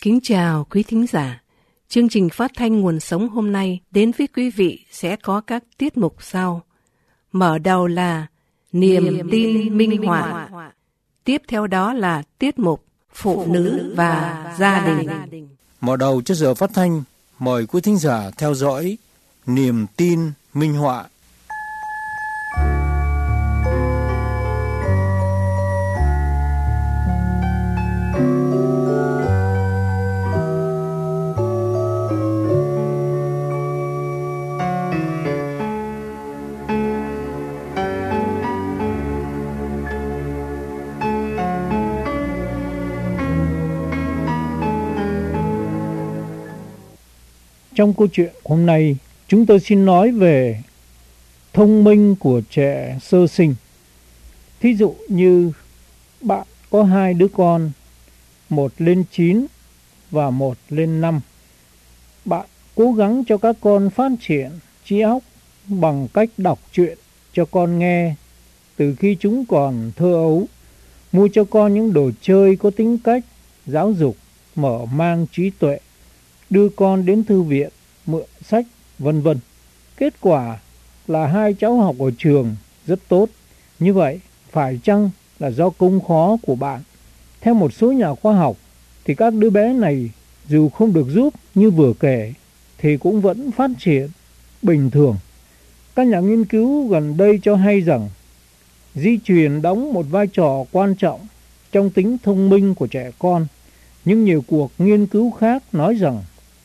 Kính chào quý thính giả. Chương trình phát thanh Nguồn Sống hôm nay đến với quý vị sẽ có các tiết mục sau. Mở đầu là Niềm tin minh họa. Tiếp theo đó là tiết mục Phụ nữ và gia đình. Mở đầu cho giờ phát thanh, mời quý thính giả theo dõi Niềm tin minh họa. Trong câu chuyện hôm nay, chúng tôi xin nói về thông minh của trẻ sơ sinh. Thí dụ như bạn có 2 đứa con, một lên 9 và một lên 5. Bạn cố gắng cho các con phát triển trí óc bằng cách đọc truyện cho con nghe từ khi chúng còn thơ ấu, mua cho con những đồ chơi có tính cách giáo dục, mở mang trí tuệ, đưa con đến thư viện, mượn sách, vân vân. Kết quả là 2 cháu học ở trường rất tốt. Như vậy, phải chăng là do công khó của bạn? Theo một số nhà khoa học, thì các đứa bé này dù không được giúp như vừa kể, thì cũng vẫn phát triển bình thường. Các nhà nghiên cứu gần đây cho hay rằng, di truyền đóng một vai trò quan trọng trong tính thông minh của trẻ con. Nhưng nhiều cuộc nghiên cứu khác nói rằng,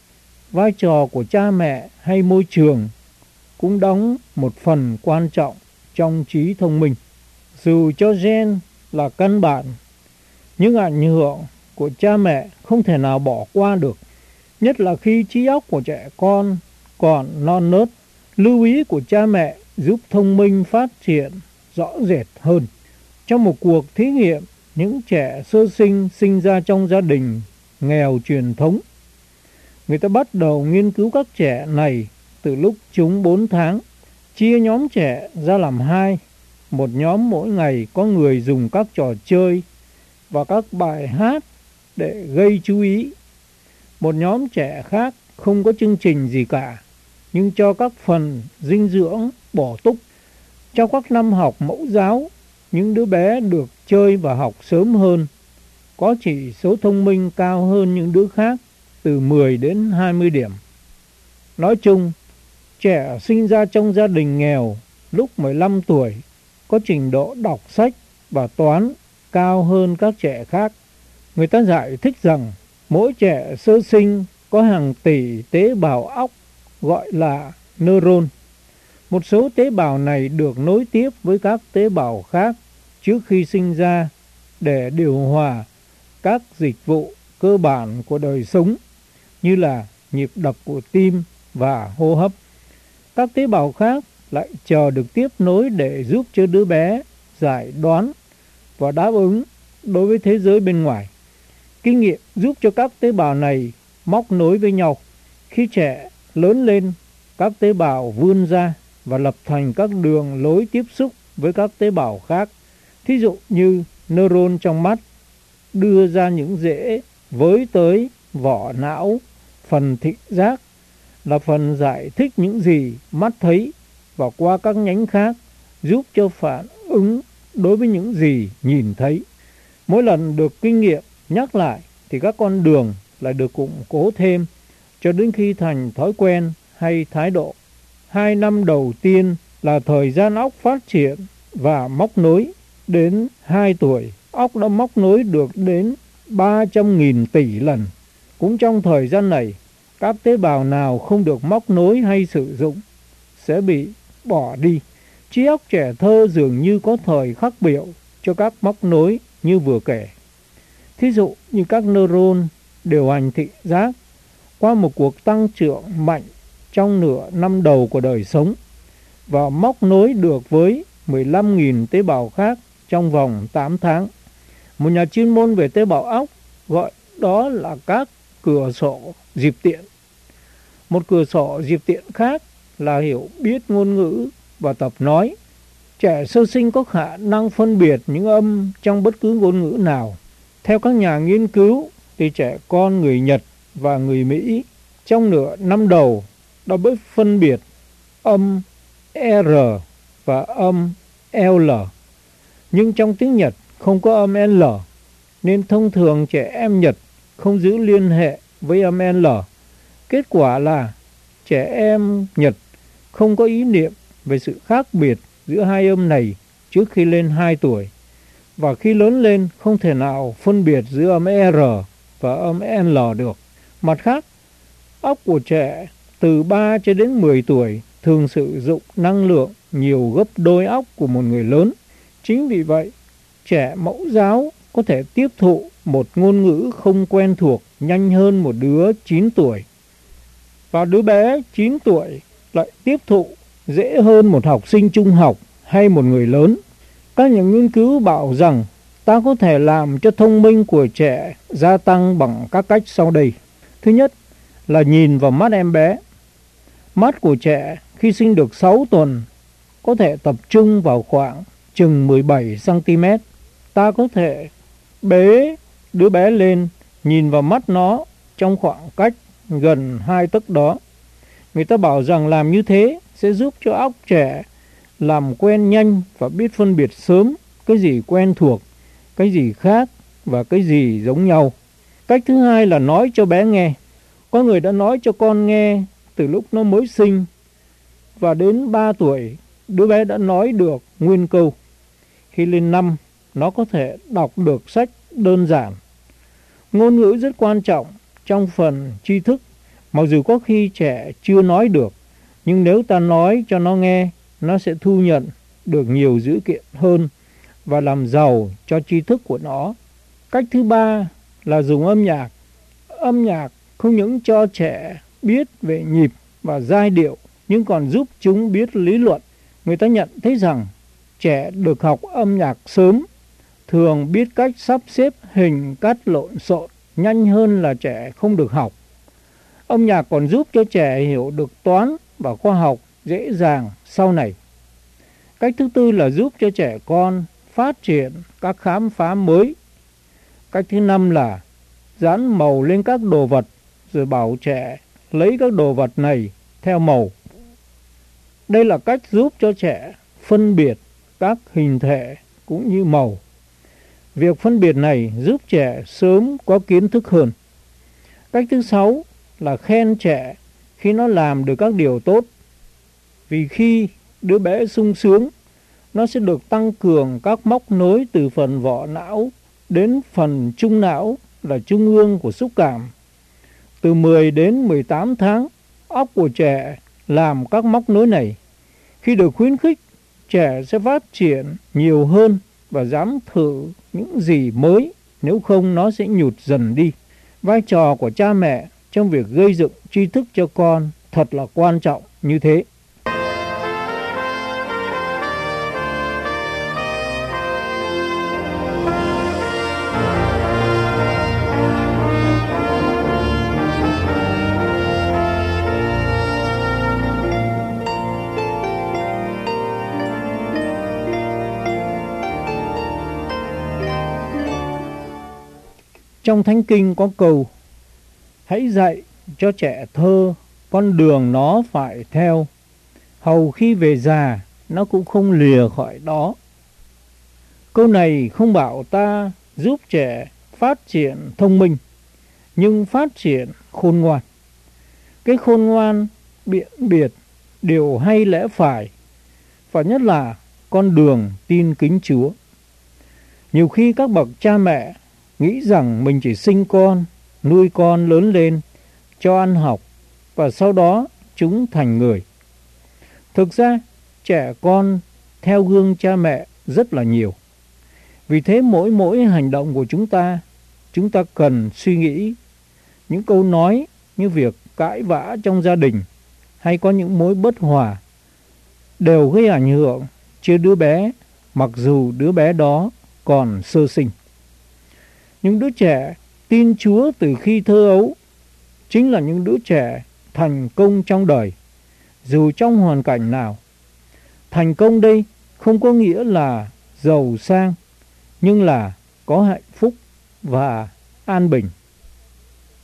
vai trò của cha mẹ hay môi trường cũng đóng một phần quan trọng trong trí thông minh. Dù cho gen là căn bản, nhưng ảnh hưởng của cha mẹ không thể nào bỏ qua được. Nhất là khi trí óc của trẻ con còn non nớt, lưu ý của cha mẹ giúp thông minh phát triển rõ rệt hơn. Trong một cuộc thí nghiệm, những trẻ sơ sinh sinh ra trong gia đình nghèo truyền thống, người ta bắt đầu nghiên cứu các trẻ này từ lúc chúng 4 tháng, chia nhóm trẻ ra làm 2. Một nhóm mỗi ngày có người dùng các trò chơi và các bài hát để gây chú ý. Một nhóm trẻ khác không có chương trình gì cả, nhưng cho các phần dinh dưỡng bổ túc. Trong các năm học mẫu giáo, những đứa bé được chơi và học sớm hơn, có chỉ số thông minh cao hơn những đứa khác từ 10 đến 20 điểm. Nói chung, trẻ sinh ra trong gia đình nghèo lúc 15 tuổi có trình độ đọc sách và toán cao hơn các trẻ khác. Người ta giải thích rằng mỗi trẻ sơ sinh có hàng tỷ tế bào óc gọi là neuron. Một số tế bào này được nối tiếp với các tế bào khác trước khi sinh ra để điều hòa các dịch vụ cơ bản của đời sống như là nhịp đập của tim và hô hấp. Các tế bào khác lại chờ được tiếp nối để giúp cho đứa bé giải đoán và đáp ứng đối với thế giới bên ngoài. Kinh nghiệm giúp cho các tế bào này móc nối với nhau. Khi trẻ lớn lên, các tế bào vươn ra và lập thành các đường lối tiếp xúc với các tế bào khác. Thí dụ như neuron trong mắt đưa ra những rễ với tới vỏ não. Phần thị giác là phần giải thích những gì mắt thấy và qua các nhánh khác giúp cho phản ứng đối với những gì nhìn thấy. Mỗi lần được kinh nghiệm nhắc lại thì các con đường lại được củng cố thêm cho đến khi thành thói quen hay thái độ. 2 năm đầu tiên là thời gian óc phát triển và móc nối. Đến 2 tuổi, óc đã móc nối được đến 300.000 tỷ lần. Cũng trong thời gian này, các tế bào nào không được móc nối hay sử dụng sẽ bị bỏ đi. Trí óc trẻ thơ dường như có thời khắc biểu cho các móc nối như vừa kể. Thí dụ như các neuron điều hành thị giác qua một cuộc tăng trưởng mạnh trong nửa năm đầu của đời sống và móc nối được với 15.000 tế bào khác trong vòng 8 tháng. Một nhà chuyên môn về tế bào óc gọi đó là các cửa sổ dịp tiện. Một cửa sổ dịp tiện khác là hiểu biết ngôn ngữ và tập nói. Trẻ sơ sinh có khả năng phân biệt những âm trong bất cứ ngôn ngữ nào. Theo các nhà nghiên cứu, thì trẻ con người Nhật và người Mỹ trong nửa năm đầu đã biết phân biệt âm R và âm L. Nhưng trong tiếng Nhật không có âm L, nên thông thường trẻ em Nhật không giữ liên hệ với âm L. Kết quả là trẻ em Nhật không có ý niệm về sự khác biệt giữa hai âm này trước khi lên 2 tuổi. Và khi lớn lên không thể nào phân biệt giữa âm R và âm L được. Mặt khác, óc của trẻ từ 3 cho đến 10 tuổi thường sử dụng năng lượng nhiều gấp đôi óc của một người lớn. Chính vì vậy, trẻ mẫu giáo có thể tiếp thụ một ngôn ngữ không quen thuộc nhanh hơn một đứa 9 tuổi. Và đứa bé 9 tuổi lại tiếp thụ dễ hơn một học sinh trung học hay một người lớn. Các nhà nghiên cứu bảo rằng ta có thể làm cho thông minh của trẻ gia tăng bằng các cách sau đây. Thứ nhất là nhìn vào mắt em bé. Mắt của trẻ khi sinh được 6 tuần có thể tập trung vào khoảng chừng 17 cm. Ta có thể bế đứa bé lên, nhìn vào mắt nó trong khoảng cách gần 2 tấc đó. Người ta bảo rằng làm như thế sẽ giúp cho óc trẻ làm quen nhanh và biết phân biệt sớm cái gì quen thuộc, cái gì khác và cái gì giống nhau. Cách thứ hai là nói cho bé nghe. Có người đã nói cho con nghe từ lúc nó mới sinh, và đến 3 tuổi đứa bé đã nói được nguyên câu. Khi lên 5, nó có thể đọc được sách đơn giản. Ngôn ngữ rất quan trọng trong phần tri thức, mặc dù có khi trẻ chưa nói được, nhưng nếu ta nói cho nó nghe, nó sẽ thu nhận được nhiều dữ kiện hơn và làm giàu cho tri thức của nó. Cách thứ ba là dùng âm nhạc. Âm nhạc không những cho trẻ biết về nhịp và giai điệu, nhưng còn giúp chúng biết lý luận. Người ta nhận thấy rằng trẻ được học âm nhạc sớm thường biết cách sắp xếp hình cắt lộn xộn nhanh hơn là trẻ không được học. Âm nhạc còn giúp cho trẻ hiểu được toán và khoa học dễ dàng sau này. Cách thứ tư là giúp cho trẻ con phát triển các khám phá mới. Cách thứ năm là dán màu lên các đồ vật rồi bảo trẻ lấy các đồ vật này theo màu. Đây là cách giúp cho trẻ phân biệt các hình thể cũng như màu. Việc phân biệt này giúp trẻ sớm có kiến thức hơn. Cách thứ 6 là khen trẻ khi nó làm được các điều tốt. Vì khi đứa bé sung sướng, nó sẽ được tăng cường các móc nối từ phần vỏ não đến phần trung não là trung ương của xúc cảm. Từ 10 đến 18 tháng, óc của trẻ làm các móc nối này. Khi được khuyến khích, trẻ sẽ phát triển nhiều hơn và dám thử những gì mới, nếu không nó sẽ nhụt dần đi. Vai trò của cha mẹ trong việc gây dựng tri thức cho con thật là quan trọng như thế. Trong Thánh Kinh có câu: hãy dạy cho trẻ thơ con đường nó phải theo, hầu khi về già nó cũng không lìa khỏi đó. Câu này không bảo ta giúp trẻ phát triển thông minh, nhưng phát triển khôn ngoan. Cái khôn ngoan biện biệt điều hay lẽ phải, và nhất là con đường tin kính Chúa. Nhiều khi các bậc cha mẹ nghĩ rằng mình chỉ sinh con, nuôi con lớn lên, cho ăn học, và sau đó chúng thành người. Thực ra, trẻ con theo gương cha mẹ rất là nhiều. Vì thế mỗi hành động của chúng ta cần suy nghĩ. Những câu nói như việc cãi vã trong gia đình hay có những mối bất hòa đều gây ảnh hưởng cho đứa bé, mặc dù đứa bé đó còn sơ sinh. Những đứa trẻ tin Chúa từ khi thơ ấu chính là những đứa trẻ thành công trong đời, dù trong hoàn cảnh nào. Thành công đây không có nghĩa là giàu sang, nhưng là có hạnh phúc và an bình.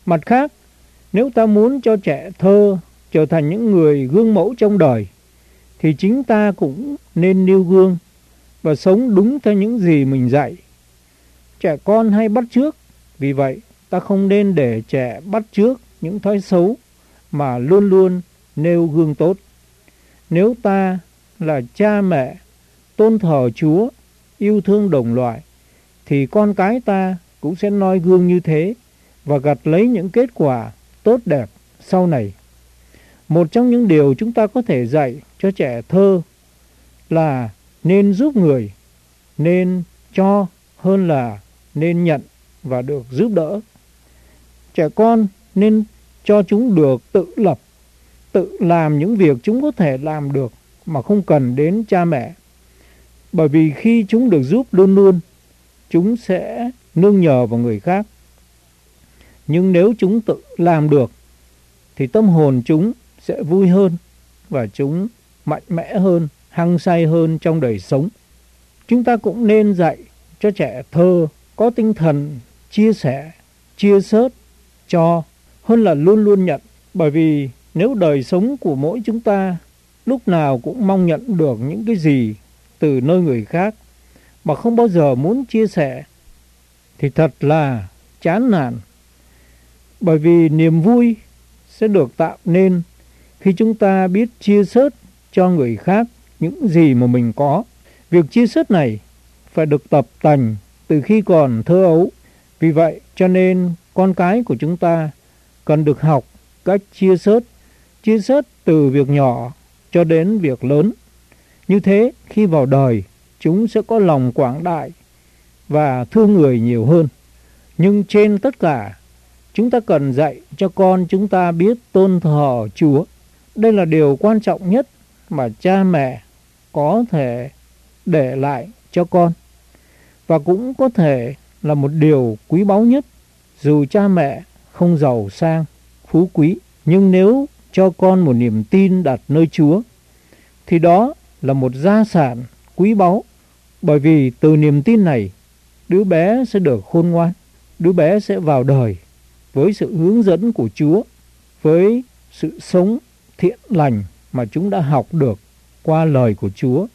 Mặt khác, nếu ta muốn cho trẻ thơ trở thành những người gương mẫu trong đời, thì chính ta cũng nên nêu gương và sống đúng theo những gì mình dạy. Trẻ con hay bắt chước, vì vậy ta không nên để trẻ bắt chước những thói xấu mà luôn luôn nêu gương tốt. Nếu ta là cha mẹ tôn thờ Chúa, yêu thương đồng loại, thì con cái ta cũng sẽ noi gương như thế và gặt lấy những kết quả tốt đẹp sau này. Một trong những điều chúng ta có thể dạy cho trẻ thơ là nên giúp người, nên cho hơn là nên nhận và được giúp đỡ. Trẻ con nên cho chúng được tự lập, tự làm những việc chúng có thể làm được mà không cần đến cha mẹ. Bởi vì khi chúng được giúp luôn luôn, chúng sẽ nương nhờ vào người khác. Nhưng nếu chúng tự làm được, thì tâm hồn chúng sẽ vui hơn và chúng mạnh mẽ hơn, hăng say hơn trong đời sống. Chúng ta cũng nên dạy cho trẻ thơ có tinh thần chia sẻ, chia sớt, cho hơn là luôn luôn nhận. Bởi vì nếu đời sống của mỗi chúng ta lúc nào cũng mong nhận được những cái gì từ nơi người khác mà không bao giờ muốn chia sẻ, thì thật là chán nản. Bởi vì niềm vui sẽ được tạo nên khi chúng ta biết chia sớt cho người khác những gì mà mình có. Việc chia sớt này phải được tập tành từ khi còn thơ ấu. Vì vậy cho nên con cái của chúng ta cần được học cách chia sớt từ việc nhỏ cho đến việc lớn. Như thế khi vào đời, chúng sẽ có lòng quảng đại và thương người nhiều hơn. Nhưng trên tất cả, chúng ta cần dạy cho con chúng ta biết tôn thờ Chúa. Đây là điều quan trọng nhất mà cha mẹ có thể để lại cho con, và cũng có thể là một điều quý báu nhất. Dù cha mẹ không giàu sang, phú quý, nhưng nếu cho con một niềm tin đặt nơi Chúa, thì đó là một gia sản quý báu. Bởi vì từ niềm tin này, đứa bé sẽ được khôn ngoan, đứa bé sẽ vào đời với sự hướng dẫn của Chúa, với sự sống thiện lành mà chúng đã học được qua lời của Chúa.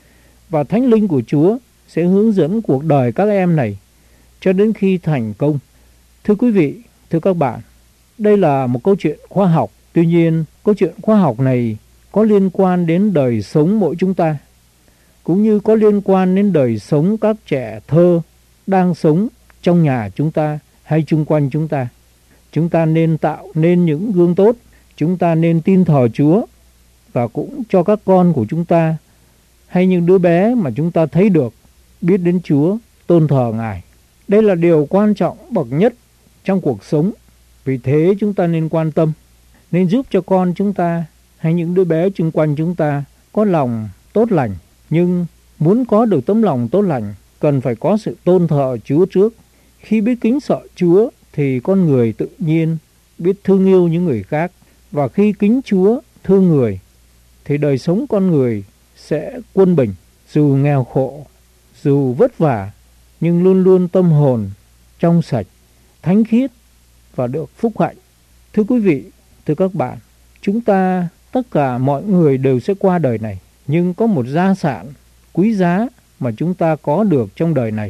Và Thánh Linh của Chúa sẽ hướng dẫn cuộc đời các em này cho đến khi thành công. Thưa quý vị, thưa các bạn, đây là một câu chuyện khoa học. Tuy nhiên, câu chuyện khoa học này có liên quan đến đời sống mỗi chúng ta, cũng như có liên quan đến đời sống các trẻ thơ đang sống trong nhà chúng ta hay chung quanh chúng ta. Chúng ta nên tạo nên những gương tốt, chúng ta nên tin thờ Chúa, và cũng cho các con của chúng ta hay những đứa bé mà chúng ta thấy được biết đến Chúa, tôn thờ Ngài. Đây là điều quan trọng bậc nhất trong cuộc sống. Vì thế chúng ta nên quan tâm, nên giúp cho con chúng ta hay những đứa bé chung quanh chúng ta có lòng tốt lành. Nhưng muốn có được tấm lòng tốt lành, cần phải có sự tôn thờ Chúa trước. Khi biết kính sợ Chúa thì con người tự nhiên biết thương yêu những người khác. Và khi kính Chúa, thương người, thì đời sống con người sẽ quân bình. Dù nghèo khổ, dù vất vả, nhưng luôn luôn tâm hồn trong sạch, thánh khiết và được phúc hạnh. Thưa quý vị, thưa các bạn, chúng ta tất cả mọi người đều sẽ qua đời này. Nhưng có một gia sản quý giá mà chúng ta có được trong đời này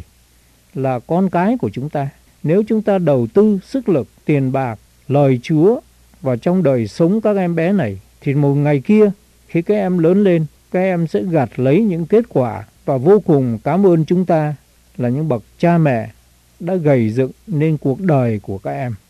là con cái của chúng ta. Nếu chúng ta đầu tư sức lực, tiền bạc, lời Chúa vào trong đời sống các em bé này, thì một ngày kia khi các em lớn lên, các em sẽ gặt lấy những kết quả và vô cùng cảm ơn chúng ta là những bậc cha mẹ đã gầy dựng nên cuộc đời của các em.